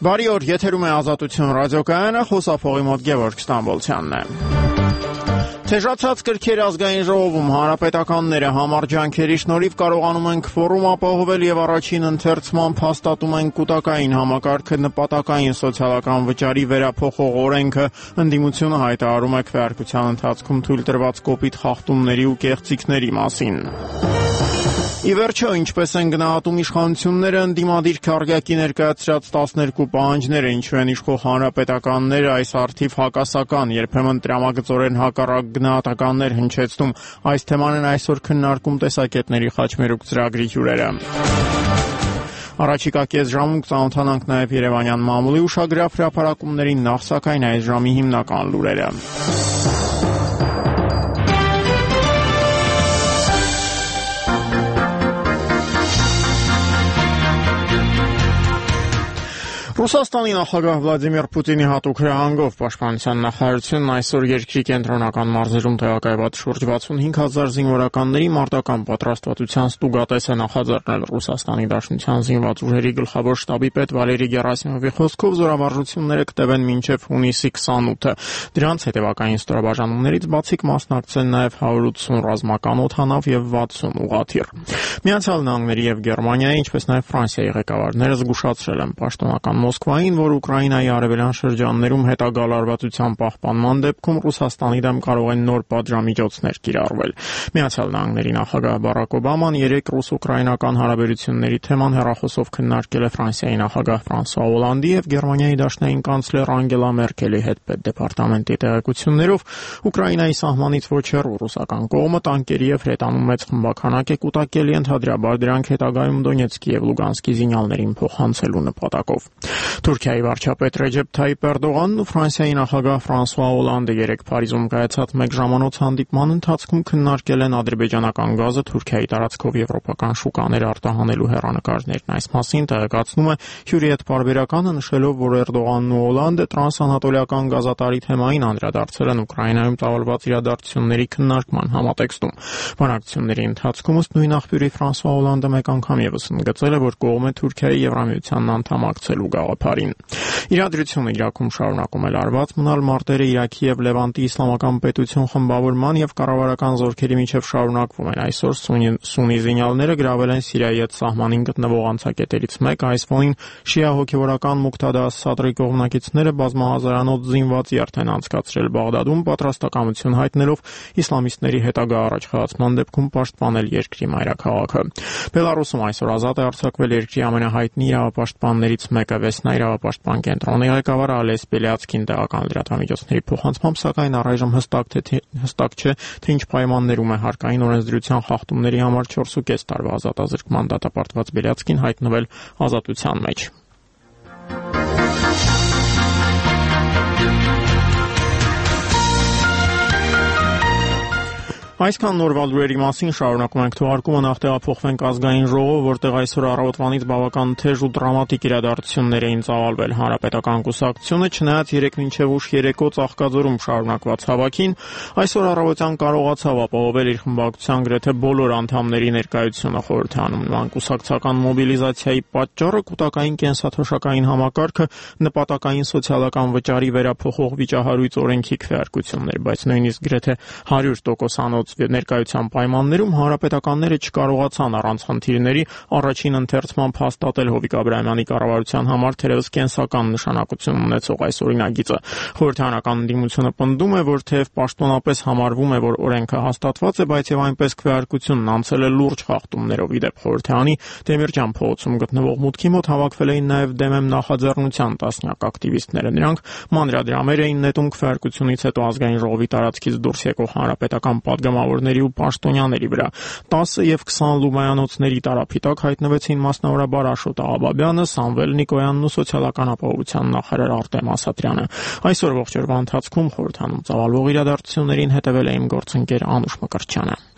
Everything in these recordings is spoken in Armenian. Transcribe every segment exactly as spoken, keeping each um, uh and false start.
Բարի օր, եթերում է Ազատություն ռադիոկայանը, խոսափողի մոտ Գևորգ Ստամբոլցյանն է։ Թեժացած կրքեր ազգային ժողովում հանրապետականները համառ ջանքերի շնորհիվ կարողանում են քվորում ապահովել եւ առաջին ընթերցմամբ հաստատում են կൂട്ടակային համակարգը նպատակային սոցիալական վճարի վերափոխող օրենքը, ընդդիմությունը հայտարարում է քվեարկության ընթացքում թույլ տրված կոպիտ խախտումների ու կեղծիքների մասին։ Ի վերջո, ինչպես են գնահատում իշխանությունները, ընդդիմադիր քարտեզի ներկայացրած տասներկու պահանջները, ինչու են իշխող հանրապետականները այս առթիվ հակասական, երբեմն տրամագծորեն հակառակ գնահատականներ հնչեցնում, այս թեման են այսօր քննարկում տեսակետների խաչմերուկ ծրագրի հյուրերը։ Առաջիկա կես ժամում կծանոթանանք նաև Երևանյան մամուլի ուշագրավ հրապարակումներին, նախ սակայն այս ժամի հիմնական լուրերը։ Ռուսաստանի նախագահ Վլադիմիր Պուտինի հատուկ հրահանգով պաշտպանության նախարարությունն այսօր երկրի կենտրոնական մարզերում տեղակայված շուրջ վաթսունհինգ հազար զինվորականների մարտական պատրաստվածության ստուգատես է նախաձեռնել Ռուսաստանի Դաշնության զինված ուժերի գլխավոր շտաբի պետ Վալերի Գերասիմովի խոսքով զորավարժությունները կտևեն մինչև հունիսի քսանութը։ Դրանց հետևակային ստորաբաժանումներից բացի կմասնակցեն նաև հարյուր ութսուն ռազմական օդանավ եւ վաթսուն ուղղաթիռ։ Միացյալ Նահանգների եւ Գերմանիայի, ինչպես նաև Ֆրանսիայի ղեկավարները զգուշացրել են պաշտոնական Մոսկվային, որ Ուկրաինայի արևելյան շրջաններում հետագա լարվածության պահպանման դեպքում Ռուսաստանի դեմ կարող են նոր պատժամիջոցներ կիրառվել։ Միացյալ Նահանգների նախագահ Բարակ Օբաման երեկ ռուս-ուկրաինական հարաբերությունների թեման հեռախոսով քննարկել է Ֆրանսիայի նախագահ Ֆրանսուଆ Օլանդի եւ Գերմանիայի դաշնային կանցլեր Անգելա Մերկելի հետ պետդեպարտամենտի տեղեկություններով Ուկրաինայի սահմանից ոչ հեռու ռուսական կողմը տանկերի եւ հրետանու մեծ խմբականակ է կուտակել ենթադրաբար դրանք հետագայում Դոնեցկի եւ Լուգանսկի զինյալներին փոխանցելու նպատակով։ Թուրքիայի վարչապետ Ռեջեփ Թայիպ Էրդողանն ու Ֆրանսիայի նախագահ Ֆրանսուଆ Օլանդը երեկ Փարիզում կայացած մեկ ժամանոց հանդիպման ընթացքում քննարկել են ադրբեջանական գազը Թուրքիայի տարածքով եվրոպական շուկաներ արտահանելու հեռանկարներն։ Այս մասին տեղեկացնում է Հյուրիետ պարբերականը, նշելով, որ Էրդողանն ու Օլանդը տրանսանատոլիական գազատարի թեմային անդրադարձել են Ուկրաինայում ծավալված իրադարձությունների քննարկման համատեքստում։ Բանակցությունների ընթացքում ըստ նույն աղբյուրի Ֆրանսուଆ Օլանդը մեկ անգամ եւս ընդգծել է, որ կողմը Թուրքիայի Եվրամիությանն անդամակցելու գաղափարին։ Իրադրությունը Իրաքում շարունակում է լարված մնալ մարտերը Իրաքի եւ Լևանտի իսլամական պետություն խմբավորման եւ կառավարական զորքերի միջև շարունակվում են։ Այսօր Սուննի զինյալները գրավել են Սիրիայի հետ սահմանին գտնվող անցակետերից մեկ, այս ֆոնին շիա հոգեվորական Մուկտադա Սադրի կողմնակիցները բազմահազարանոց զինված երթ են անցկացրել Բաղդադում, պատրաստակամություն հայտնելով իսլամիստների հետագա առաջխաղացման դեպքում պաշտպանել երկրի մայրաքաղաքը։ Բելարուսում այսօր ազատ է արձակվել երկրի ամենահայտնի իրավապաշտպաններից մեկը Վեսնա իրավապաշտպան կենտրոնի ղեկավար Ալես Բելյացկին տեղական լրատվամիջոցների փոխանցմամբ, սակայն առայժմ հստակ թե հստակ չէ, թե ինչ պայմաններում է հարկային օրենսդրության խախտումների համար չորսուկես տարվա ազատազրկման դատապարտված Բելյացկին հայտնվել ազատության մեջ։ Այսքան նորվա լուրերի մասին շարունակում ենք թողարկումը, նախ տեղափոխվենք ազգային ժողով, որտեղ այսօր առավոտվանից բավական թեժ ու դրամատիկ իրադարձություններ էին ծավալվել։ Հանրապետական կուսակցությունը, չնայած երեկ մինչև ուշ երեկո Ծաղկաձորում շարունակված հավաքին, այսօր առավոտյան կարողացավ ապահովել իր խմբակցության գրեթե բոլոր անդամների ներկայությունը խորհրդանում։ Նման կուսակցական մոբիլիզացիայի պատճառը կൂട്ടակային կենսաթոշակային համակարգը նպատակային սոցիալական վճարի վերափոխող վիճահարույց օրենքի քվեարկությունն էր, բայց նույնիսկ գրեթե հարյուր տոկոսանոց ներկայության պայմաններում հանրապետականները չկարողացան առանց խնդիրների առաջին ընթերցմամբ հաստատել Հովիկ Աբրահամյանի կառավարության համար թերևս կենսական նշանակություն ունեցող այս օրինագիծը։ Խորհրդարանական ընդդիմությունը պնդում է, որ թեև պաշտոնապես համարվում է, որ օրենքը հաստատված է, բայց եւ այնպես քվեարկությունն անցել է լուրջ խախտումներով։ Իդեպ խորհրդարանի Դեմիրճան փողոցում գտնվող մուտքի մոտ հավաքվել էին նաեւ դեմեմ նախաձեռնության տասնյակ ակտիվիստներ։ Նրանք մանրադրամեր էին նետում քվեարկությունից հետո ազգային ժողովի տարածքից դուրս եկող հանրապետական պատգամավորների ու պաշտոնյաների վրա։ տասը եւ քսան լուբայանոցների տարափիտակ հայտնվեցին մասնավորաբար Աշոտ Աղաբաբյանը, Սամվել Նիկոյանն ու սոցիալական ապահովության նախարար Արտեմ Ասատրյանը։ Այսօր ողջ օրվա ընթացքում խորհրդանում ծավալվող իրադարձություններին հետևել է իմ գործընկեր Անուշ Մկրտչյանը։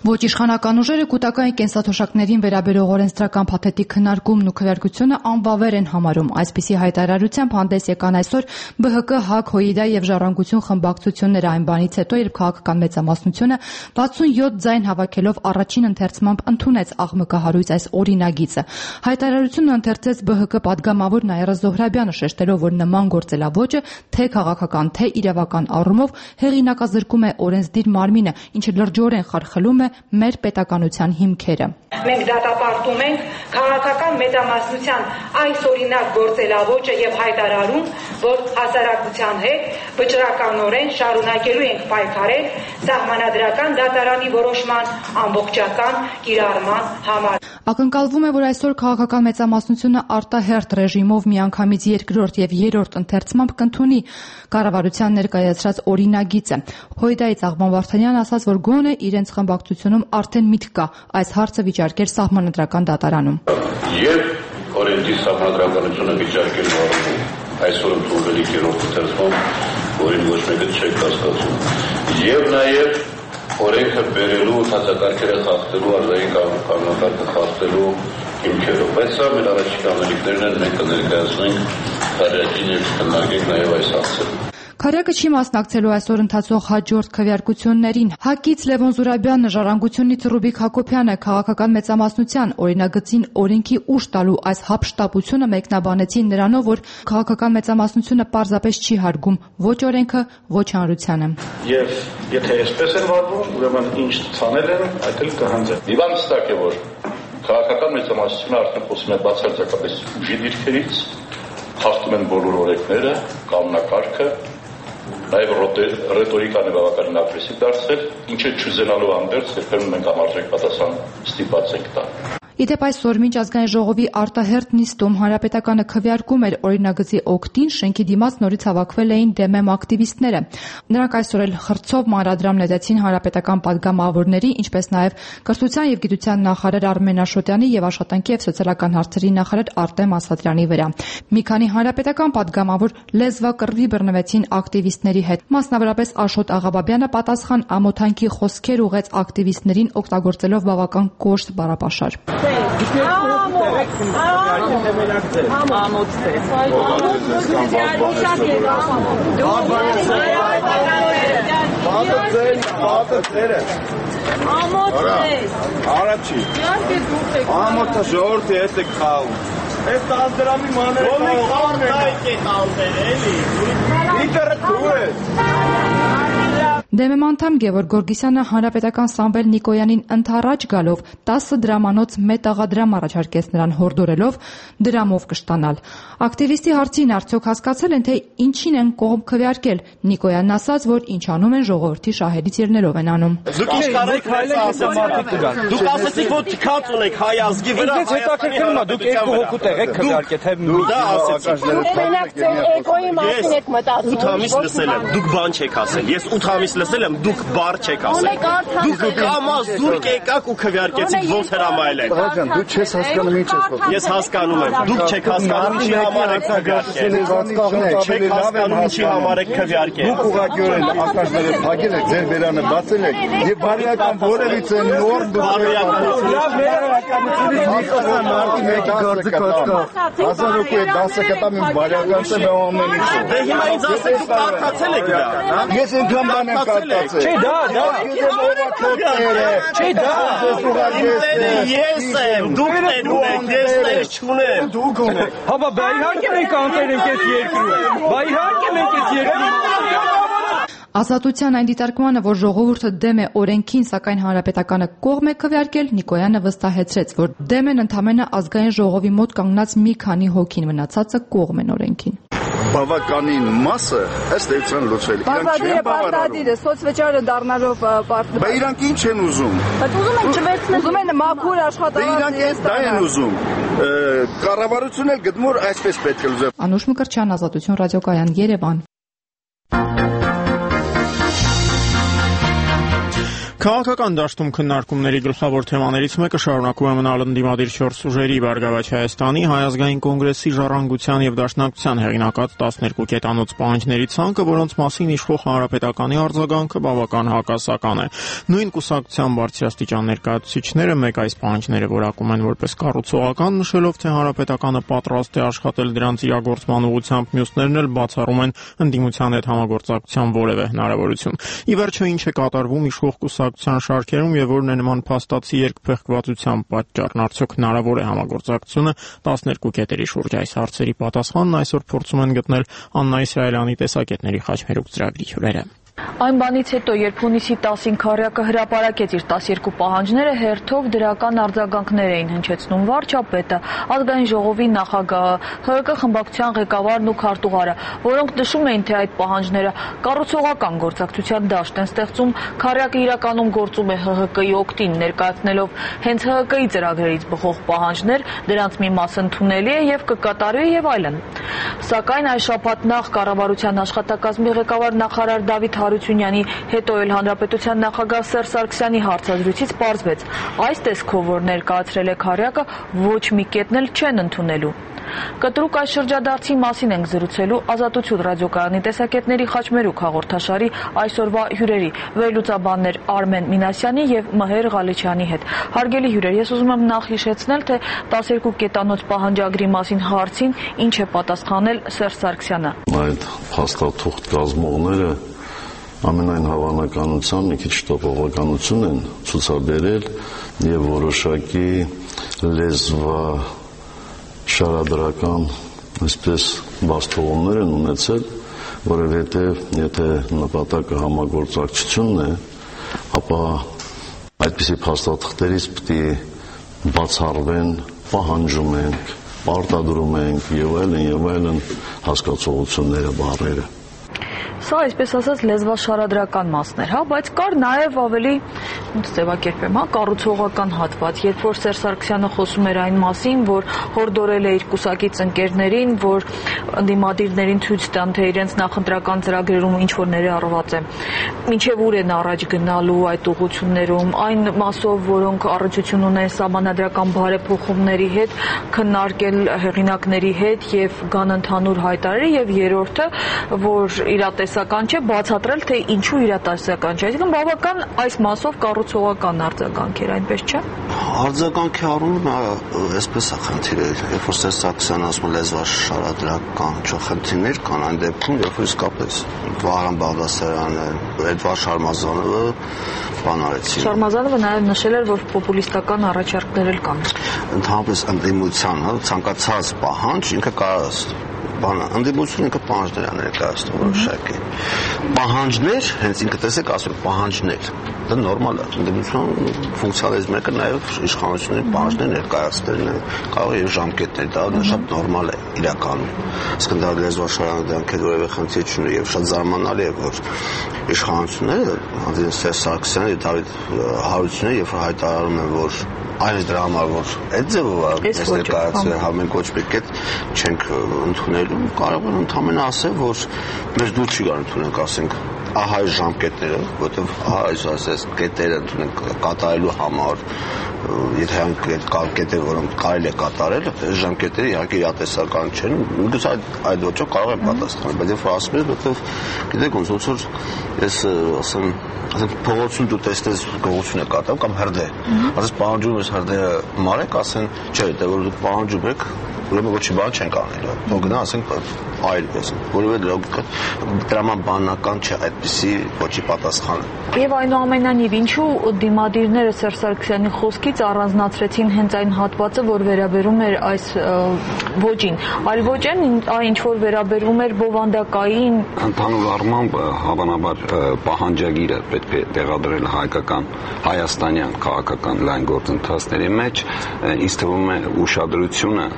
Ոչ իշխանական ուժերը կൂտակային կենսաթոշակներին վերաբերող օրենսդրական փաթեթի քննարկումն ու քվեարկությունը անբավեր են համարում։ Այսպիսի հայտարարությամբ հանդես եկան այսօր Բ Հ Կ, ՀԱԿ, ՀՅԴ եւ Ժառանգություն խմբակցությունները այն բանից հետո, երբ քաղաքական մեծամասնությունը վաթսունյոթ ձայն հավաքելով առաջին ընթերցմամբ ընդունեց աղմկահարույց այս օրինագիծը։ Հայտարարությունը ընթերցեց Բ Հ Կ պատգամավոր Նաիրա Զոհրաբյանը, շեշտելով, որ նման գործելավոճը թե քաղաքական, թե իրավական առումով հեղինակազրկում է օրենսդիր մարմինը, ինչը լրջորեն խարխլում է մեր պետականության հիմքերը։ Մենք դատապարտում ենք քաղաքական մեծամասնության այս օրինակ գործելավոճը եւ հայտարարում, որ հասարակության հետ վճռականորեն շարունակելու ենք պայքարել սահմանադրական դատարանի որոշման ամբողջական կիրառման համար։ Ակնկալվում է, որ այսօր քաղաքական մեծամասնությունը արտահերթ ռեժիմով միանգամից երկրորդ եւ երրորդ ընթերցմամբ կընդունի կառավարության ներկայացրած օրինագիծը։ ՀՅԴ-ից Աղբան Վարդանյանն ասաց, որ գոնե իրենց խմբակցությունում արդեն միտք կա այս հարցը վիճարկել սահմանադրական դատարանում։ Եվ օրենքի սահմանադրականությունը վիճարկելու առումով այսօր ընդունվելիք երրորդ ընթերցմամբ, որին ոչ մեկը չեք կասկածում, եւ նաեւ օրենքը բերելու, հաստատակերը խախտելու, ազգային կանոնակարգը խախտելու հիմքերով։ Բայց սա մեր առաջին անելիքներն են, մենք կներկայացնենք քարյակին եւ կքննարկենք նաեւ այս հարցերը։ Քարյակը չի մասնակցելու այսօր ընթացող հաջորդ քվեարկություններին։ ՀԱԿ-ից Լևոն Զուրաբյանը, Ժառանգությունից Ռուբիկ Հակոբյանը քաղաքական մեծամասնության օրինագծին օրենքի ուժ տալու այս հափշտապությունը մեկնաբանեցին նրանով, որ քաղաքական մեծամասնությունը պարզապես չի հարգում ոչ օրենքը, ոչ հանրությանը։ Եվ եթե այսպես են վարվում, ուրեմն ինչ ցանել են, այդ էլ կհանձեն։ Մի բան հստակ է, որ քաղաքական մեծամասնությունը արդեն խոսում է բացարձակապես ուժի դիրքերից, խախտում են բոլոր օրենքները, կանոնակարգը, նաև ռետորիկան է բավականին ագրեսիվ դարձել, ինչը չուզենալու հանդերձ երբեմն մենք համարժեք պատասխան ստիպված ենք տալ։ Իդեպ այսօր մինչ ազգային ժողովի արտահերթ նիստում հանրապետականը քվեարկում էր օրինագծի օգտին, շենքի դիմաց նորից հավաքվել էին դե մեմ ակտիվիստները։ Նրանք այսօր էլ խրձով մանրադրամ նետեցին հանրապետական պատգամավորների, ինչպես նաև կրթության եւ գիտության նախարար Արմեն Աշոտյանի եւ աշխատանքի եւ սոցիալական հարցերի նախարար Արտեմ Ասատրյանի վրա։ Մի քանի հանրապետական պատգամավոր լեզվակռվի բռնվեցին ակտիվիստների հետ։ Մասնավորապես Աշոտ Աղաբաբյանը պատասխան ամոթանքի խոսքեր ուղեց ակտիվիստներին, օգտագործելով բավական կոշտ բառապաշար։ Առաջի ամոթը ժողովրդի հետ եք խաղում։ Այս տասդրամի մաները խաղում եք ալտեր էլի։ Իդերը դու ես։ դե մեմ անդամ Գևորգ Գորգիսյանը հանրապետական Սամվել Նիկոյանին ընդառաջ գալով տասը դրամանոց մետաղադրամ առաջարկեց նրան, հորդորելով դրամով կշտանալ։ Ակտիվիստի հարցին արդյոք հասկացել են, թե ինչին են կողմ քվեարկել։ Նիկոյանն ասաց, որ ինչ անում են ժողովրդի շահերից ելնելով են անում։ Դուք ինչ կարեք ասել։ Դուք ասեցիք, որ թքած ունեք հայ ազգի վրա։ Ինձ հետաքրքրում է, դուք երկու հոգու տեղ եք քվեարկել, թե դա ասեցիք։ Մենակ ձեր էգոյի մասին եք մտածում։ ութ ամիս լսել եմ, դուք բան չեք ասել։ Ես ութ ամիս լսել եմ, դուք բառ չեք ասել։ Դուք կամազ դուրք եկաք ու քվեարկեցիք ոնց հրամայել են։ Ղաջան, դու չես հասկանում ինչ ես խոսում։ Ես հասկանում եմ, դուք չեք հասկանում ինչի համար եք քվեարկել։ Չեք հասկանում ինչի համար եք քվեարկել։ Դուք ուղղակիորեն ակաշները փակել եք, ձեր բերանը բացել եք եւ բարոյական որևիցե նոր բարոյականությունից նիստան մարտի մեկի գործը կա։ հազար հոգու է դասը կտամ իմ բարոյականը մե ամեն ինչ։ Դե հիմա ինձ ասեք դուք կարդացել եք դա։ Ես ինքան բան եմ կարդացել։ Չէ, դա, դա Չէ, դա ես եմ, դուք ներում եք, ես ներ չունեմ։ Դուք ունեք։ Հա, բա իհարկե մենք անտեր ենք այս երկրում։ Բա իհարկե մենք այս երկրում։ Ազատության այն դիտարկմանը, որ ժողովուրդը դեմ է օրենքին, սակայն հանրապետականը կողմ է քվեարկել, Նիկոյանը վստահեցրեց, որ դեմ են ընդամենը ազգային ժողովի մոտ կանգնած մի քանի հոգին, մնացածը կողմ են օրենքին։ Բավականին մասը ըստ էության լուծվել։ Բաղդադիրը, բաղդադիրը, սոցվճարը դառնալով պարտադիր։ Բա իրանք ինչ են ուզում։ Բայց ուզում են չվերցնել, ուզում են մաքուր աշխատանք։ Իրանք դա են ուզում։ Կառավարությունն էլ գտնում որ այսպես պետք է լուծել։ Անուշ Մկրտչյան, Ազատություն ռադիոկայան, Երևան։ Քաղաքական դաշտում քննարկումների գլխավոր թեմաներից մեկը շարունակում է մնալ ընդդիմադիր չորս ուժերի Բարգավաճ Հայաստանի, Հայ ազգային կոնգրեսի, Ժառանգության եւ Դաշնակցության հեղինակած տասներկու կետանոց պահանջների ցանկը, որոնց մասին իշխող հանրապետականի արձագանքը բավական հակասական է։ Նույն կուսակցության բարձրաստիճան ներկայացուցիչները մեկ այս պահանջները որակում են որպես կառուցողական, նշելով, թե հանրապետականը պատրաստ է աշխատել դրանց իրագործման ուղղությամբ, մյուսներն էլ բացառում են ընդդիմության հետ համագործակցության որևէ հնարավորություն։ Ի վերջո, ինչ է կատարվում իշխող կուսակցության շարքերում եւ որն է նման փաստացի երկփեղկվածության պատճառն, արդյոք հնարավոր է համագործակցությունը տասներկու կետերի շուրջ։ Այս հարցերի պատասխանն այսօր փորձում են գտնել Աննա Իսրայելյանի տեսակետների խաչմերուկ ծրագրի հյուրերը։ Այն բանից հետո, երբ հունիսի տասին քառյակը հրապարակեց իր տասներկու պահանջները, հերթով դրական արձագանքներ էին հնչեցնում վարչապետը, ազգային ժողովի նախագահը, ՀՀԿ խմբակցության ղեկավարն ու քարտուղարը, որոնք նշում էին, թե այդ պահանջները կառուցողական գործակցության դաշտ են ստեղծում, քառյակը իրականում գործում է ՀՀԿ-ի օգտին, ներկայացնելով հենց ՀՀԿ-ի ծրագրերից բխող պահանջներ, դրանց մի մասը ընդունելի է եւ կկատարվի եւ այլն։ Սակայն այս շաբաթ նախ կառավարության աշխատակազմի ղեկավար նախարար Դավիթ Հարությունյանի, հետո էլ հանրապետության նախագահ Սերժ Սարգսյանի հարցազրույցից պարզվեց, այս տեսքով, որ ներկայացրել է քառյակը, ոչ մի կետն էլ չեն ընդունելու։ Կտրուկ այս շրջադարձի մասին ենք զրուցելու Ազատություն ռադիոկայանի տեսակետների խաչմերուկ հաղորդաշարի այսօրվա հյուրերի, վերլուծաբաններ Արմեն Մինասյանի եւ Մհեր Ղալիչյանի հետ։ Հարգելի հյուրեր, ես ուզում եմ նախ հիշեցնել, թե տասներկու կետանոց պահանջագրի մասին հարցին ինչ է պատասխանել Սերժ Սարգսյանը։ Այդ փաստաթուղթ կազմողները ամենայն հավանականությամբ մի քիչ տոպողականություն են ցուցաբերել եւ որոշակի լեզվա շարադրական այսպես բաստողումներ են ունեցել, որովհետեւ եթե նպատակը համագործակցությունն է, ապա այդպիսի փաստաթղթերից պետք է բացառվեն, պահանջում ենք, պարտադրում ենք եւ այլն եւ այլն հասկացողությունները, բառերը։ Սա, այսպես ասած, լեզվաշարադրական մասն էր, հա, բայց կար նաև ավելի, ոնց ձևակերպեմ, հա, կառուցողական հատված, երբ որ Սերժ Սարգսյանը խոսում էր այն մասին, որ հորդորել է իր կուսակից ընկերներին, որ ընդդիմադիրներին ցույց տան, թե իրենց նախընտրական ծրագրերում ինչ որ ներառված է, մինչև ուր են առաջ գնալու այդ ուղղություններում, այն մասով, որոնք առնչություն ունեն սահմանադրական բարեփոխումների հետ, քննարկել հեղինակների հետ եւ գան ընդհանուր հայտարարի, եւ երրորդը, որ իրատեսական չէ, բացատրել, թե ինչու իրատեսական չէ։ Այսինքն բավական այս մասով կառուցողական արձագանք էր, այնպես չէ։ Արձագանքի առումով այսպես է խնդիրը, երբ որ Սերժ Սարգսյանը ասում է լեզվաշարադրական խնդիրներ կան այն դեպքում, երբ որ իսկապես Վահրամ Բաղդասարյանը, Էդվարդ Շարմազանովը բան արեցին։ Շարմազանովը նաև նշել էր, որ պոպուլիստական առաջարկներ էլ կան։ Ընդհանրապես ընդդիմության, հա, ցանկացած պահանջ ինքը կարող է բանը, ընդդիմությունը ինքը պահանջներ է ներկայացնում որոշակի։ Պահանջներ, հենց ինքը տեսեք ասում պահանջներ, դա նորմալ է։ Ընդդիմության ֆունկցիոնալիզմը մեկը նաև իշխանությունների պահանջներ ներկայացնելն է, կարող է եւ ժամկետներ, դա շատ նորմալ է իրականում։ Իսկ դա լեզվաշարադրանքեր որևէ խնդիր չունի եւ շատ զարմանալի է, որ իշխանությունները, հանդիպ Սերժ Սարգսյանը եւ Դավիթ Հարությունյանը, երբ հայտարարում են, որ այն դրա համար որ այդ ձևով է ներկայացրել, հա մենք ոչ մի կետ չենք ընդունելու, կարող են ընդհանրապես ասել, որ մեր դուր չի գար ընդունենք, ասենք, ահա այս ժամկետները, որտեղ ահա այս ասես կետերը ընդունենք կատարելու համար, եթե այն կետերը, որոնք կարելի է կատարել, այս ժամկետները իհարկե իրատեսական չեն, նույնպես այդ ոճով կարող են պատասխանել, բայց երբ ասում ես, որտեղ գիտեք ոնց որ ես ասեմ, ասենք փողոցում դու տեսնես գողություն է կատարում կամ հրդեհ, ասես պահանջում ես հրդեհը մարեք, ասեն, չէ, դե որ դուք պահանջում եք, ուրեմն ոչի բան չենք անել, թող գնա ասենք այլ պես, որովհետեւ տրամաբանական չէ այդպիսի ոչի պատասխանը։ Եվ այնուամենայնիվ, ինչու դիմադիրները Սերժ Սարգսյանի խոսքից առանձնացրեցին հենց այն հատվածը, որ վերաբերում էր այս ոճին, այլ ոչ այն, ինչ որ վերաբերում էր բովանդակային։ Ընդհանուր առմամբ հավանաբար պահանջագիրը պետք է տեղադրել հայկական հայաստանյան քաղաքական լայն գործընթացների մեջ, ինձ թվում է ուշադրությունը պայմանավորված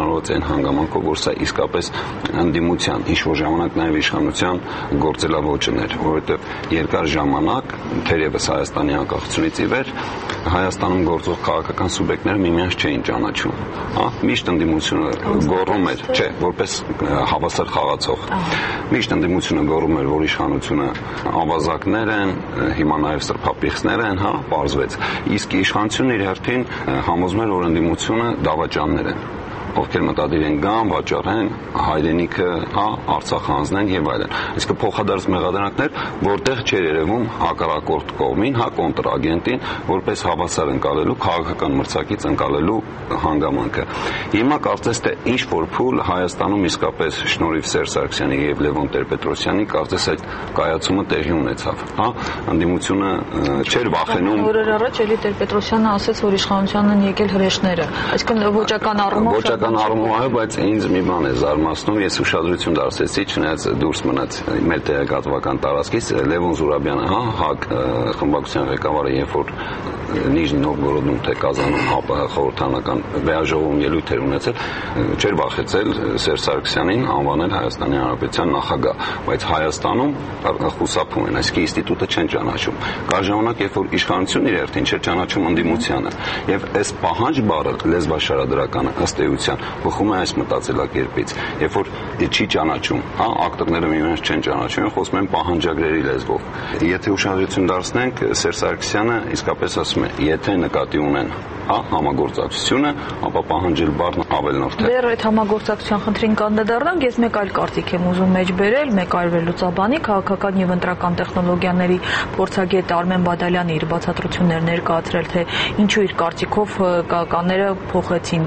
պայմանավորված այն հանգամանքով, որ սա իսկապես ընդդիմության, ինչ-որ ժամանակ նաև իշխանության գործելավոճն էր, որովհետև երկար ժամանակ, թերևս Հայաստանի անկախությունից ի վեր, Հայաստանում գործող քաղաքական սուբյեկտները միմյանց չէին ճանաչում, հա, միշտ ընդդիմությունը գոռում էր, չէ, որպես հավասար խաղացող, միշտ ընդդիմությունը գոռում էր, որ իշխանությունը ավազակներ են, հիմա նաև սրբապիղծներ են, հա, պարզվեց, իսկ իշխանությունն իր հերթին համոզում էր, որ ընդդիմությունը դավաճաններ են, ովքեր մտադիր են գան, վաճառեն հայրենիքը, հա, Արցախը հանձնեն եւ այլն։ Իսկ փոխադարձ մեղադրանքներ, որտեղ չէր երևում հակառակորդ կողմին, հա, կոնտրագենտին, որպես հավասար ընկալելու, քաղաքական մրցակից ընկալելու հանգամանքը։ Հիմա կարծես թե ինչ որ փուլ Հայաստանում իսկապես շնորհիվ Սերժ Սարգսյանի եւ Լևոն Տեր-Պետրոսյանի կարծես այդ կայացումը տեղի ունեցավ, հա, ընդդիմությունը չէր վախենում։ Օրեր առաջ էլի Տեր-Պետրոսյանը ասաց, որ իշխանության են եկել հրեշները, այսինքն ոճական առումով Կան առումով այո, բայց ինձ մի բան է զարմացնում, ես ուշադրություն դարձեցի, չնայած դուրս մնաց մեր տեղեկատվական տարածքից, Լևոն Զուրաբյանը, հա, ՀԱԿ խմբակցության ղեկավարը, երբ որ Նիժնի Նովգորոդում թե Կազանում ՀԱՊՀ խորհրդանական վեաժողովում ելույթ էր ունեցել, չէր վախեցել Սերժ Սարգսյանին անվանել Հայաստանի Հանրապետության նախագահ, բայց Հայաստանում խուսափում են, այսինքն ինստիտուտը չեն ճանաչում։ Կա ժամանակ, երբ որ իշխանությունն իր հերթին չէր ճանաչում ընդդիմությանը, եւ այս պահանջ բառը լեզվաշարադրականը ըստ էության բխում է այս մտածելակերպից, երբ որ չի ճանաչում, հա, ակտորները միմյանց չեն ճանաչում, խոսում են պահանջագրերի լեզվով։ Եթե ուշադրություն դարձնենք, Սերժ Սարգսյանը իսկապես ասում է, եթե նկատի ունեն, հա, համագործակցությունը, ապա պահանջել բառն ավելնորդ է։ Դեռ այդ համագործակցության խնդրին կանդրադառնանք, ես մեկ այլ կարծիք եմ ուզում մեջ բերել, մեկ այլ վերլուծաբանի, քաղաքական եւ ընտրական տեխնոլոգիաների փորձագետ Արմեն Բադալյանը իր բացատրություններ ներկայացրել, թե ինչու իր կարծիքով ԿԿ-ները փոխեցին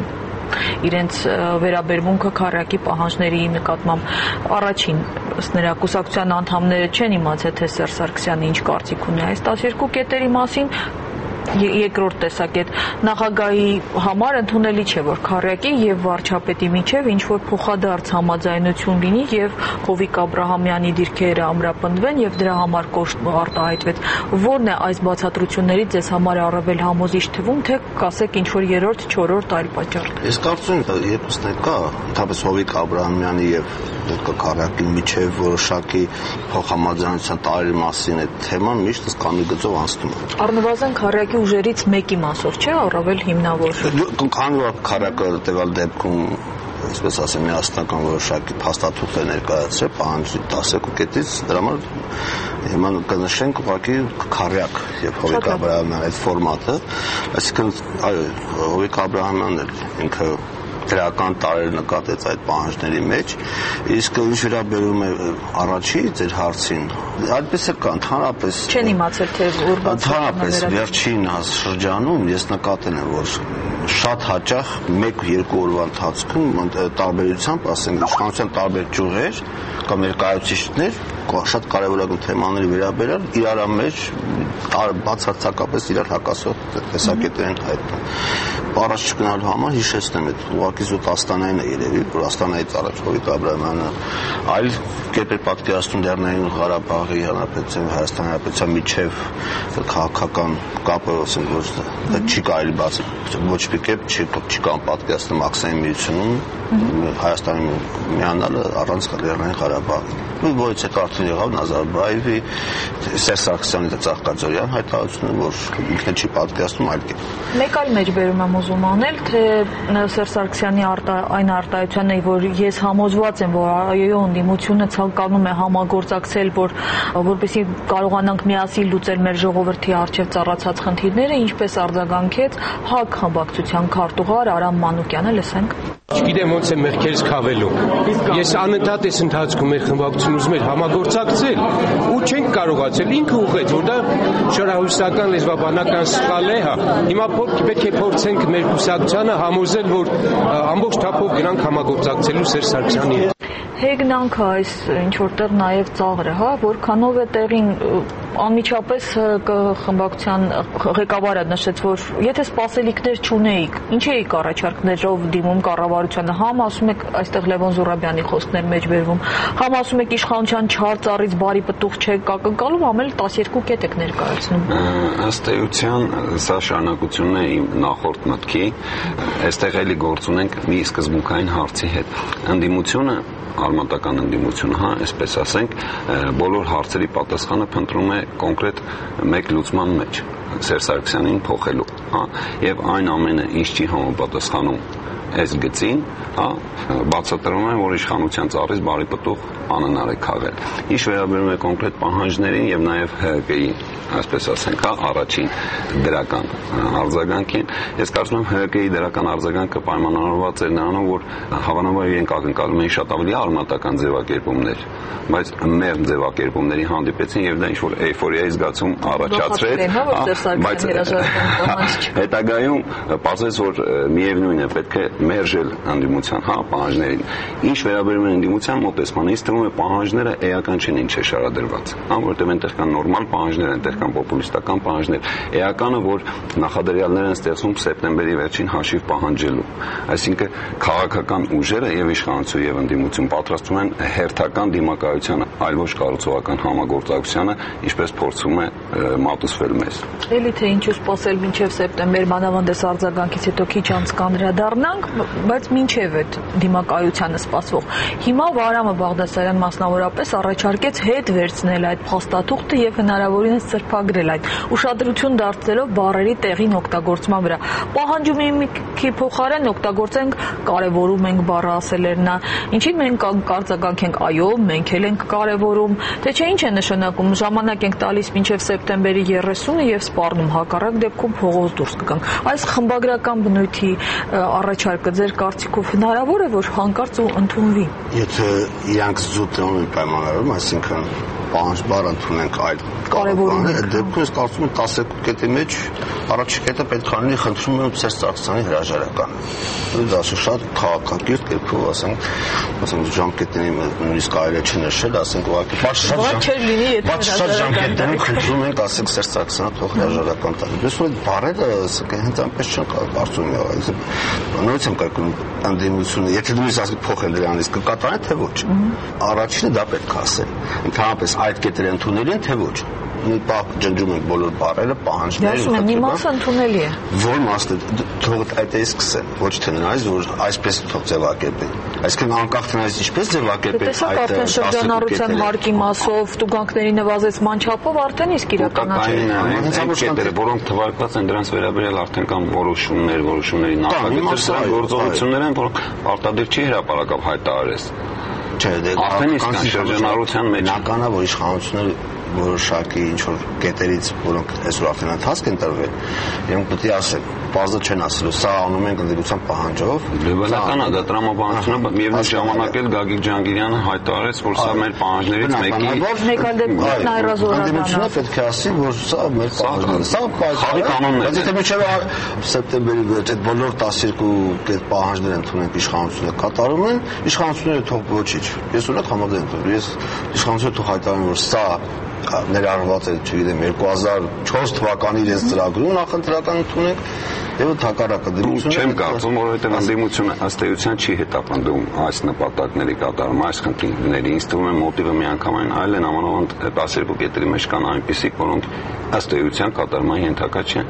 իրենց վերաբերմունքը քարյակի պահանջների նկատմամբ առաջին ըստ նրա կուսակցության անդամները չեն իմացել, թե Սերժ Սարգսյանը ինչ կարծիք ունի այս տասներկու կետերի մասին։ Երկրորդ տեսակետ նախագահի համար ընդունելի չէ, որ քարյակի եւ վարչապետի միջև ինչ որ փոխադարձ համաձայնություն լինի եւ Հովիկ Աբրահամյանի դիրքերը ամրապնդվեն եւ դրա համար կոշտ արտահայտվեց։ Որն է այս բացատրություններից ձեզ համար առավել համոզիչ թվում, թե կասեք ինչ որ երրորդ, չորրորդ այլ պատճառ։ Ես կարծում եմ, երկուսն էլ կա, ընդհանրապես Հովիկ Աբրահամյանի եւ քարյակի միջև որոշակի փոխհամաձայնության տարերի մասին այդ թեման միշտ սկամի գծով անցնում է։ Առնվազն քարյակի ուժերից մեկի մասով չէ, առավել հիմնավոր։ Քանի որ քարյակը տվյալ դեպքում, այսպես ասեմ, միասնական որոշակի փաստաթուղթ է ներկայացրել պահանջի տասներկու կետից, դրա համար հիմա կնշենք ուղղակի քարյակ եւ Հովիկ Աբրահամյան այդ ֆորմատը, այսինքն այո, Հովիկ Աբրահամյանն էլ ինքը դրական տարեր նկատեց այդ պահանջների մեջ, իսկ ինչ վերաբերում է առաջի ձեր հարցին, այդպես է կա, ընդհանրապես չեն իմացել, թե որ ընդհանրապես վերջին շրջանում ես նկատել եմ, որ շատ հաճախ մեկ-երկու օրվա ընթացքում տարբերությամբ, ասենք, իշխանության տարբեր ճյուղեր կամ ներկայացուցիչներ շատ կարևորագույն թեմաների վերաբերյալ իրար մեջ բացարձակապես իրար հակասող տեսակետեր են հայտնում։ Առաջ չգնալու համար հիշեցնեմ, այդ ուղղակի զուտ Աստանային է երևի, որ Աստանայից առաջ Հովիկ Աբրահամյանը այլ կերպ էր պատկերացնում Լեռնային Ղարաբաղի Հանրապետության Հայաստանի Հանրապետության միջև քաղաքական կապը, ասենք, որ դա չի կարելի բացել, ոչ մի կերպ չի չի կարող պատկերացնել Մաքսային միությունում Հայաստանի միանալը առանց Լեռնային Ղարաբաղի։ Որից է կարծում եղավ Նազարբաևի, Սերժ Սարգսյանի Ծաղկաձորյան հայտարարությունը, որ ինքնը չի պատկերացնում այլ կերպ։ Մեկ այլ մեջ բերում եմ ուզում անել, թե Սերժ Սարգսյանի այն արտահայտությունը, որ ես համոզված եմ, որ այո, ընդդիմությունը ցանկանում է համագործակցել, որ որպեսզի կարողանանք միասին լուծել մեր ժողովրդի առջև ծառացած խնդիրները, ինչպես արձագանքեց ՀԱԿ խմբակցության քարտուղար Արամ Մանուկյանը, լսենք։ Չգիտեմ ոնց է մեղքերս քավելու։ Ես անընդհատ այս ընթացքում մեր խմբակցություն ուզում էր համագործակցել ու չենք կարողացել, ինքը ուղղեց, որ դա շարահյուսական լեզվաբանական սխալ է, հա։ Հիմա պետք է փորձենք մեր կուսակցությանը համոզել, որ ամբողջ թափով գնանք համագործակցելու Սերժ Սարգսյանի հետ։ Հեգնանքը այս ինչ որտեղ նաև ծաղրը, հա, որքանով է տեղին Անմիջապես խմբակցության ղեկավարը նշեց, որ եթե սպասելիքներ չունեիք, ինչ էիք առաջարկներով դիմում կառավարությանը, համ ասում եք այստեղ Լևոն Զուրաբյանի խոսքներ մեջբերվում, համ ասում եք իշխանության չար ծառից բարի պտուղ չեք ակնկալում, համ էլ տասներկու կետ եք ներկայացնում։ Ըստ էության սա շարունակությունն է իմ նախորդ մտքի, այստեղ էլի գործ ունենք մի սկզբունքային հարցի հետ։ Ընդդիմությունը արմատական ընդդիմությունը, հա, այսպես ասենք, բոլոր հարցերի պատասխանը փնտրում է կոնկրետ մեկ լուծման մեջ, Սերժ Սարգսյանին փոխելու, հա, եւ այն ամենը, ինչ չի համապատասխանում այս գծին, հա, բացատրում են, որ իշխանության ծառից բարի պտուղ անհնար է քաղել։ Ինչ վերաբերում է կոնկրետ պահանջներին եւ նաեւ ՀՀԿ-ի, այսպես ասենք, հա, առաջին դրական արձագանքին, ես կարծում եմ ՀՀԿ-ի դրական արձագանքը պայմանավորված էր նրանով, որ հավանաբար իրենք ակնկալում էին շատ ավելի արմատական ձևակերպումներ, բայց մեղմ ձևակերպումների հանդիպեցին եւ դա ինչ որ էյֆորիայի զգացում առաջացրեց, բայց հետագայում պարզվեց, որ միևնույն է, պետք է մերժել ընդդիմության, հա, պահանջներին։ Ինչ վերաբերում է ընդդիմության մոտեցմանը, ինձ թվում է պահանջները էական չեն, ինչ է շարադրված, հա, որովհետեւ այնտեղ կան նորմալ պահանջներ, այնտեղ կան պոպուլիստական պահանջներ։ Էականը, որ նախադրյալներ են ստեղծում սեպտեմբերի վերջին հաշիվ պահանջելու, այսինքն քաղաքական ուժերը եւ իշխանություն եւ ընդդիմություն պատրաստվում են հերթական դիմակայությանը, այլ ոչ կառուցողական համագործակցությանը, ինչպես փորձում է մատուցվել մեզ։ Էլի թե ինչու սպասել մինչև սեպտեմբեր, մանավանդ այս արձագանքից հետո քիչ անց կանդրադառնանք, բայց մինչև այդ դիմակայությանը սպասվող։ Հիմա Վարամը Բաղդասարյան մասնավորապես առաջարկեց հետ վերցնել այդ փաստաթուղթը եւ հնարավորինս սրբագրել այդ, ուշադրություն դարձնելով բառերի տեղին օգտագործման վրա։ Պահանջում իմքի փոխարեն օգտագործենք կարևորում ենք բառը, ասել էր նա։ Ինչի՞ մենք կարձագանքենք, այո, մենք էլ ենք կարևորում, թե չէ ինչ է նշանակում, ժամանակ ենք տալիս մինչև սեպտեմբերի երեսունը եւ սպառնում, հակառակ դեպքում փողոց դուրս կգանք։ Այս խմբագրական բնույթի առաջարկը ձեր կարծիքով հնարավոր է, որ հանկարծ ու ընդունվի։ Եթե իրանք զուտ են պայմանավորում, այսինքն պահանջբար ընդունենք այդ կարևորը, դեպքում ես կարծում եմ տասներկու կետի մեջ առաջի կետը պետք է լինի, խնդրում եմ Սերժ Սարգսյանի հրաժարականը։ Դա շատ քաղաքակիրթ կերպով, ասենք, ասենք ժամկետների նույնիսկ կարելի է չնշել, ասենք ուղղակի շատ ժամկետներում խնդրում ենք, ասենք Սերժ Սարգսյանը թող հրաժարական տա։ Ես որ բարերը հենց այնպես չեն կարծում եղել։ Նույնիսկ եմ կայքում ընդդիմությունը, եթե նույնիսկ ասենք փոխել դրանից կկատարեն թե ոչ։ Առաջինը դա պետք է ասել։ Ընդհանրապես այդ կետերը ընդունելի են թե ոչ։ Մի պահ ջնջում ենք բոլոր բառերը, պահանջները։ Մի մասը ընդունելի է։ Որ մասը թող այդ է սկսեն, ոչ թե նրանից, որ այսպես թող ձևակերպեն։ Այսինքն անկախ տնայից ինչպես ձևակերպեն այդ շրջանառության հարկի մասով, տուգանքների նվազեցման չափով արդեն իսկ իրականացել։ Որոնք թվարկված են դրանց վերաբերյալ արդեն կան որոշումներ, որոշումների նախագծեր, գործողություններ են, որոնք արտադիր չի հրապարակավ հայտարարես։ Չէ, դե արդեն իսկ շրջանառության մեջ նականա, որ իշխանությունները որոշակի ինչ-որ կետերից, որոնք այսօր արդեն ընթացք են տրվել, իրենք պետք է ասեն, բազը չեն ասելու, սա անում ենք ընդդիմության պահանջով։ Բնական է, դա տրամաբանությունը միևնույն ժամանակ էլ Գագիկ Ջհանգիրյանը հայտարարեց, որ սա մեր պահանջներից մեկի։ Մեկ այլ դեպքում Ընդդիմությունը պետք է ասի, որ սա մեր պահանջն է։ Սա խաղի կանոնն է։ Բայց եթե մինչև սեպտեմբերի վերջ այդ բոլոր տասներկու կետ պահանջներ ընդունենք իշխանությունը կատարում են, իշխանությունները թող ոչինչ։ Ես ունենք համաձայն եմ։ Ես իշխանությունը թող հայտարարեմ, որ սա ներառված է, չգիտեմ, երկու հազար չորս թվականի իրենց ծրագրում նախընտրական ընդունենք եւ հակառակը դիմությունը չեմ կարծում, որովհետեւ ընդդիմությունը ըստ էության չի հետապնդում այս նպատակների կատարում, այս խնդիրների։ Ինձ թվում է մոտիվը միանգամայն այլ են, ամանավանդ տասներկու կետերի մեջ կան այնպիսիք, որոնք ըստ էության կատարման ենթակա չեն։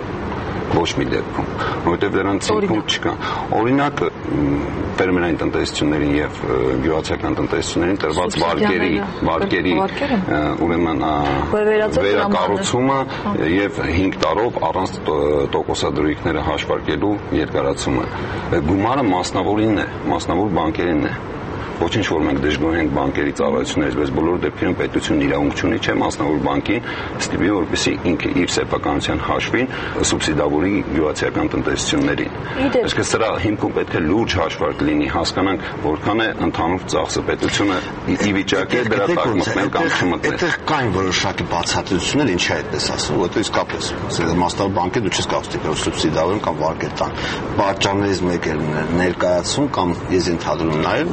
Ոչ մի դեպքում, որովհետև դրանց հիմքում չկա։ Օրինակ, ֆերմերային տնտեսություններին եւ գյուղացիական տնտեսություններին տրված վարկերի, վարկերի ուրեմն վերակառուցումը եւ հինգ տարով առանց տոկոսադրույքները հաշվարկելու երկարացումը։ Գումարը մասնավորին է, մասնավոր բանկերին է։ Ոչինչ որ մենք դժգոհ ենք բանկերի ծառայություններից, բայց բոլոր դեպքերում պետությունն իրավունք չունի, չէ՞ մասնավոր բանկին ստիպի, որպեսզի ինքը իր սեփականության հաշվին սուբսիդավորի գյուղացիական տնտեսություններին։ Այսինքն սրա հիմքում պետք է լուրջ հաշվարկ լինի, հասկանանք որքան է ընդհանուր ծախսը, պետությունը ի վիճակի է դրա տակ մտնել կամ չմտնել։ Այդտեղ կային որոշակի բացատրություններ, ինչի է այդպես ասում, որովհետեւ իսկապես մասնավոր բանկը դու չես կարող ստիպել սուբսիդավորեն կամ վարկեր տան։ Պատճառներից մեկը ներկայացում կամ ես ընդհանրում նաև որ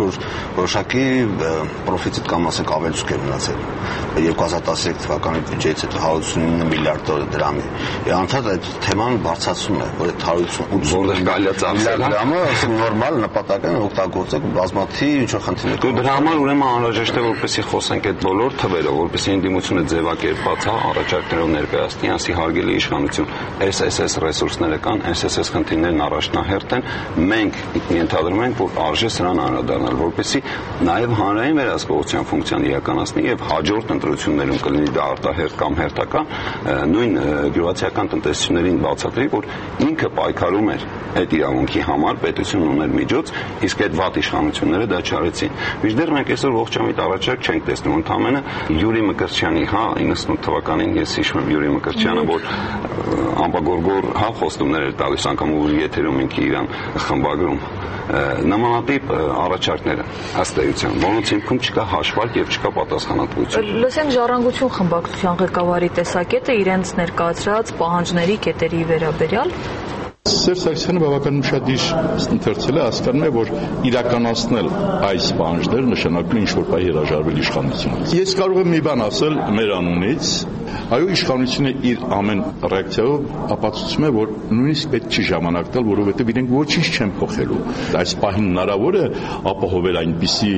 որոշակի պրոֆիցիտ կամ ասենք ավելցուկ է մնացել երկու հազար տասնյոթ թվականի բյուջեից հետո հարյուրութինինը միլիարդ դրամի։ Անդադ այդ թեման բարձրացում է, որ այդ հարյուրութինութ որտեղ գալիա ծախսել, դրամը ասենք նորմալ նպատակ է օգտագործել բազմաթիվ ինչ որ խնդիրներ։ Դրա համար ուրեմն անհրաժեշտ է որպեսզի խոսենք այդ բոլոր թվերով, որպեսզի ընդդիմությունը ձևակերպած հա առաջարկներով ներկայացնի, ասի հարգելի իշխանություն, S S S ռեսուրսները կան, S S S խնդիրներն առաջնահերթ են, մենք ենթադրում ենք, որ արժե սրան անդրադառնալ, որպեսզի նաև հանրային վերահսկողության ֆունկցիան իրականացնի եւ հաջորդ ընտրություններում կլինի դա արտահերթ կամ հերթական, նույն գյուղացիական տնտեսություններին բացատրի, որ ինքը պայքարում էր այդ իրավունքի համար, պետությունն ուներ միջոց, իսկ այդ վատ իշխանությունները դա չարեցին։ Մինչդեռ մենք այսօր ողջամիտ առաջարկ չենք տեսնում, ընդամենը Յուրի Մկրտչյանի, հա, իննսունութ թվականին ես հիշում եմ Յուրի Մկրտչյանը, որ ամբագորգոր հա խոստումներ էր տալիս անգամ ու եթերում ինքը իրան խմբագրում նմանատիպ առաջարկները ըստ էության, որոնց հիմքում չկա հաշվարկ եւ չկա պատասխանատվություն։ Լսենք Ժառանգություն խմբակցության ղեկավարի տեսակետը իրենց ներկայացրած պահանջների կետերի վերաբերյալ։ Սերժ Սարգսյանը բավական ուշադիր ընթերցել է, հասկանում է, որ իրականացնել այս պահանջները նշանակում է ինչ-որ պահի հրաժարվել իշխանությունից։ Ես կարող եմ մի բան ասել մեր անունից, այո, իշխանությունը իր ամեն ռեակցիայով ապացուցում է, որ նույնիսկ պետք չի ժամանակ տալ, որովհետև իրենք ոչինչ չեն փոխելու։ Այս պահին հնարավոր է ապահովել այնպիսի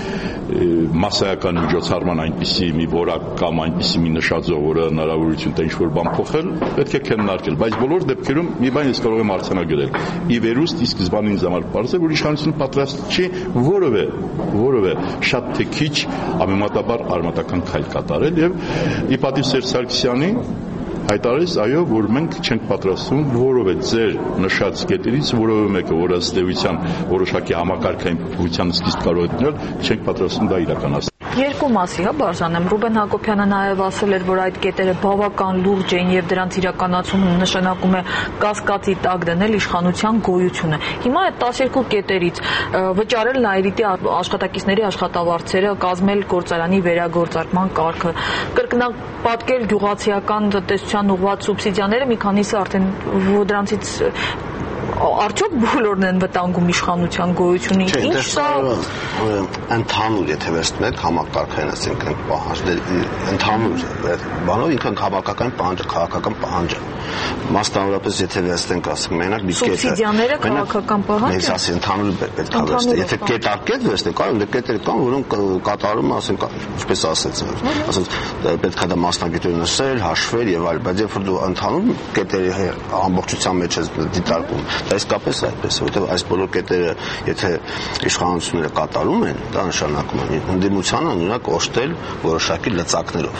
մասսայական միջոցառման այնպիսի մի որակ կամ այնպիսի մի նշաձող, որը հնարավորություն տա ինչ-որ բան փոխել, պետք է քննարկել, բայց բոլոր դեպքերում մի բան ես կարող եմ արձանագրել։ Ի վերուստ ի սկզբանե ինձ համար պարզ է, որ իշխանությունը պատրաստ չի որևէ որևէ շատ թե քիչ ամենատաբար արմատական քայլ կատարել եւ ի պատիվ Սերժ Սարգսյանի հայտարարեց, այո, որ մենք չենք պատրաստվում որևէ ձեր նշած կետերից որևէ մեկը, որը ըստ էության որոշակի համակարգային փոփոխության սկիզբ կարող է դնել, չենք պատրաստվում դա իրականացնել։ Երկու մասի, հա, բարձրանեմ։ Ռուբեն Հակոբյանը նաև ասել էր, որ այդ կետերը բավական լուրջ են եւ դրանց իրականացումը նշանակում է կասկածի տակ դնել իշխանության գոյությունը։ Հիմա այդ տասներկու կետերից վճարել լայրիտի աշխատակիցների աշխատավարձերը, կազմել գործարանի վերագործարկման կարգը, կրկնապատկել գյուղացիական տնտեսության ուղղված սուբսիդիաները, մի քանիսը արդեն դրանցից արդյոք բոլորն են վտանգում իշխանության գոյությունին։ Ինչ սա ընդհանուր, եթե վերցնում եք համակարգային, ասենք պահանջներ, ընդհանուր բանով ինքն հավաքական պահանջը, քաղաքական պահանջը։ Մասնավորապես եթե վերցնենք, ասենք մենակ մի կետ սուբսիդիաները քաղաքական պահանջ են։ Ասենք ընդհանուր պետք է վերցնել։ Եթե կետարկետ վերցնենք, այո, դե կետեր կան, որոնք կատարում, ասենք, ինչպես ասած, ասած պետք է դա մասնագետորեն նշել, հաշվել եւ այլ, բայց երբ որ դու ընդհանուր կետերի ամբողջության մեջ ես դիտարկում, դա իսկապես այդպես, որովհետև այս բոլոր կետերը, եթե իշխանությունները կատարում են, դա նշանակում է ընդդիմությանը նույնակ օժտել որոշակի լծակներով։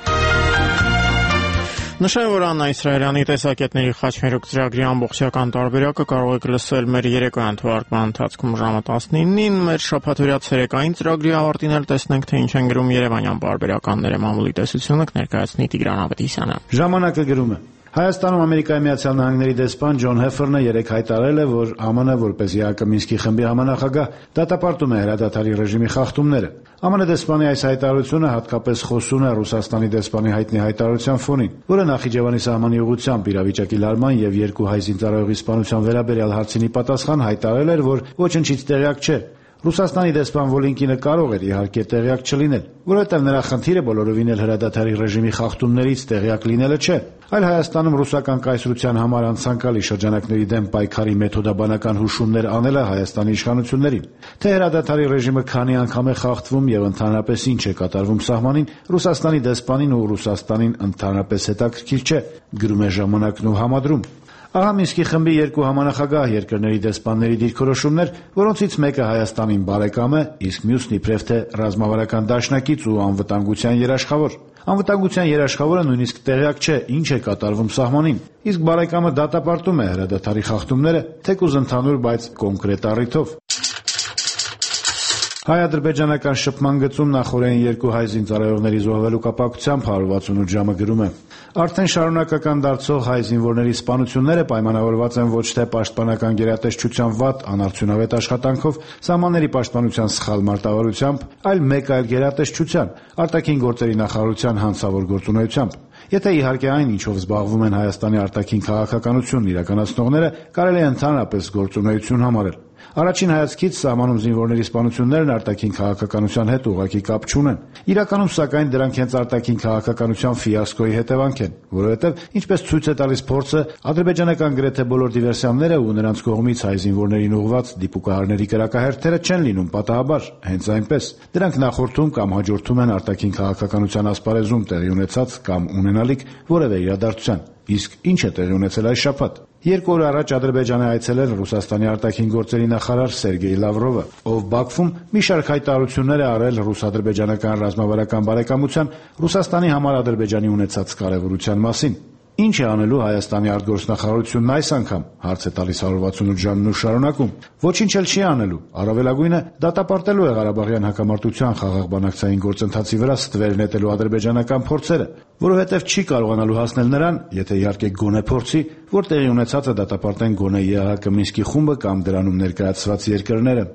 Նշեմ, որ Աննա Իսրայելյանի տեսակետների խաչմերուկ ծրագրի ամբողջական տարբերակը կարող եք լսել մեր երեկոյան թողարկման ընթացքում ժամը տասնինին, մեր շաբաթօրյա ցերեկային ծրագրի ավարտին էլ տեսնենք, թե ինչ են գրում երևանյան պարբերականները մամուլի տեսությունը կներկայացնի Տիգրան Ավետիսյանը։ Ժամանակը գրում է. Հայաստանում Ամերիկայի Միացյալ Նահանգների դեսպան Ջոն Հեֆերնը երեկ հայտարարել է, որ Α Մ Ն որպես ԵԱԿ Մինսկի խմբի համանախագահ դատապարտում է հրադադարի ռեժիմի խախտումները։ Α Մ Ն դեսպանի այս հայտարարությունը հատկապես խոսուն է Ռուսաստանի դեսպանի հայտնի հայտարարության ֆոնին, որը Նախիջևանի սահմանի ուղղությամբ իրավիճակի լարման եւ երկու հայ զինծառայողի սպանության վերաբերյալ հարցինի պատասխան հայտարարել էր, որ ոչնչից տեղյակ չէ։ Ռուսաստանի դեսպան Վոլինկինը կարող էր իհարկե տեղյակ չլինել, որովհետև նրա խնդիրը բոլորովին էլ հրադադարի ռեժիմի խախտումներից տեղյակ լինելը չէ, այլ Հայաստանում ռուսական կայսրության համար անցանկալի շրջանակների դեմ պայքարի մեթոդաբանական հուշումներ անելը Հայաստանի իշխանություններին։ Թե հրադադարի ռեժիմը քանի անգամ է խախտվում եւ ընդհանրապես ինչ է կատարվում սահմանին, Ռուսաստանի դեսպանին ու Ռուսաստանին ընդհանրապես հետաքրքիր չէ, գրում է Ժամանակն ու համադրում։ Ահա Մինսկի խմբի երկու համանախագահ երկրների դեսպանների դիրքորոշումներ, որոնցից մեկը Հայաստանին բարեկամ է, իսկ մյուսն իբրև թե ռազմավարական դաշնակից ու անվտանգության երաշխավոր։ Անվտանգության երաշխավորը նույնիսկ տեղյակ չէ, ինչ է կատարվում սահմանին, իսկ բարեկամը դատապարտում է հրադադարի խախտումները, թեկուզ ընդհանուր, բայց կոնկրետ առիթով։ Հայ-ադրբեջանական շփման գծում նախորդին երկու հայ զինծառայողների զոհվելու կապակցությամբ հարյուր վաթսունութ ժամը գրում է. Արդեն շարունակական դարձող հայ զինվորների սպանությունները պայմանավորված են ոչ թե պաշտպանական գերատեսչության վատ անարդյունավետ աշխատանքով, սահմանների պաշտպանության սխալ մարտավարությամբ, այլ մեկ այլ գերատեսչության, արտաքին գործերի նախարարության հանցավոր գործունեությամբ։ Եթե իհարկե այն, ինչով զբաղվում են Հայաստանի արտաքին քաղաքականությունն իրականացնողները, կարելի է ընդհանրապես գործունեություն համարել։ Առաջին հայացքից սահմանում զինվորների սպանություններն արտաքին քաղաքականության հետ ուղղակի կապ չունեն։ Իրականում, սակայն, դրանք հենց արտաքին քաղաքականության ֆիասկոյի հետևանք են, որովհետև, ինչպես ցույց է տալիս փորձը, ադրբեջանական գրեթե բոլոր դիվերսիաները ու նրանց կողմից հայ զինվորներին ուղղված դիպուկահարների կրակահերթերը չեն լինում պատահաբար, հենց այնպես։ Դրանք նախորդում կամ հաջորդում են արտաքին քաղաքականության ասպարեզում տեղի ունեցած կամ ունենալիք որևէ իրադարձության։ Իսկ ինչ է տեղի ունեցել այս շաբաթ։ Երկու օր առաջ Ադրբեջան է այցելել Ռուսաստանի արտաքին գործերի նախարար Սերգեյ Լավրովը, ով Բաքվում մի շարք հայտարարություններ է արել ռուս-ադրբեջանական ռազմավարական բարեկամության Ռուսաստանի համար Ադրբեջանի ունեցած կարևորության մասին։ Ինչ է անելու Հայաստանի արտգործնախարարությունն այս անգամ, հարց է տալիս one sixty-eight ժամն ու շարունակում։ Ոչինչ էլ չի անելու, առավելագույնը դատապարտելու է Ղարաբաղյան հակամարտության խաղաղ բանակցային գործընթացի վրա ստվեր նետելու ադրբեջանական փորձերը, որովհետև չի կարողանալու հասնել նրան, եթե իհարկե գոնե փորձի, որ տեղի ունեցածը դատապարտեն գոնե ԵԱՀԿ Մինսկի խումբը կամ դրանում ներկայացված երկրները։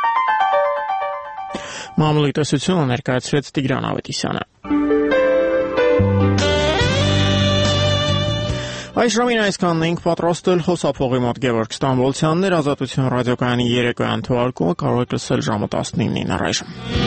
Մամուլի տեսությունը ներկայացրեց Տիգրան Ավետիսյանը։ Այս ժամին այսքանն ենք պատրաստել խոսափողի մոտ Գևորգ Ստամբոլցյանն էր, Ազատություն ռադիոկայանի երեկոյան թողարկումը կարող եք լսել ժամը տասնինին առայժմ։